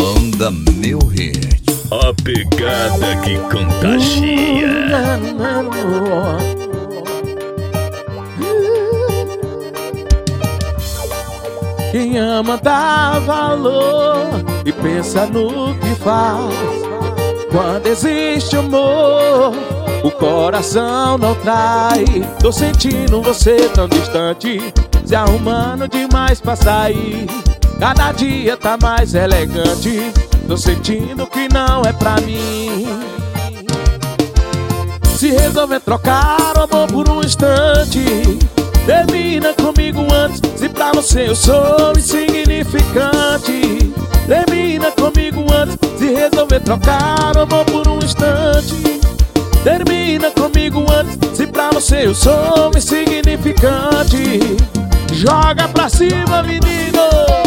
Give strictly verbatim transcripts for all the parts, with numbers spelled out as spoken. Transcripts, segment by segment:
Banda Meu Hit. A pegada que contagia. Quem ama dá valor e pensa no que faz. Quando existe amor, o coração não trai. Tô sentindo você tão distante, se arrumando demais pra sair. Cada dia tá mais elegante, tô sentindo que não é pra mim. Se resolver trocar o amor por um instante, termina comigo antes, se pra você eu sou insignificante. Termina comigo antes, se resolver trocar o amor por um instante. Termina comigo antes, se pra você eu sou insignificante. Joga pra cima, menino!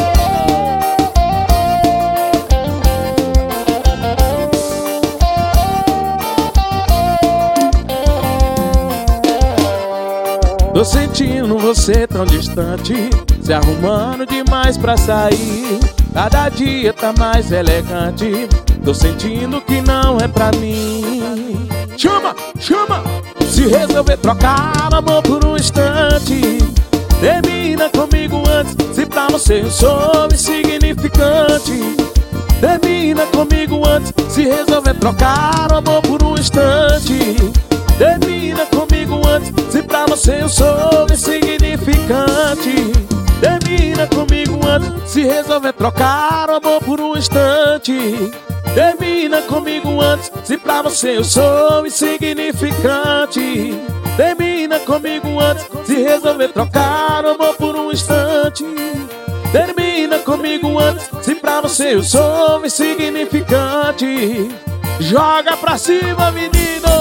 Tô sentindo você tão distante, se arrumando demais pra sair. Cada dia tá mais elegante, tô sentindo que não é pra mim. Chama, chama! Se resolver trocar amor por um instante, termina comigo antes, se pra você eu sou insignificante. Termina comigo antes, se resolver trocar amor por um instante. Termina comigo antes, se pra você eu sou insignificante. Termina comigo antes, se resolver trocar o amor por um instante. Termina comigo antes, se pra você eu sou insignificante. Termina comigo antes, se resolver trocar o amor por um instante. Termina comigo antes, se pra você eu sou insignificante. Joga pra cima, menino!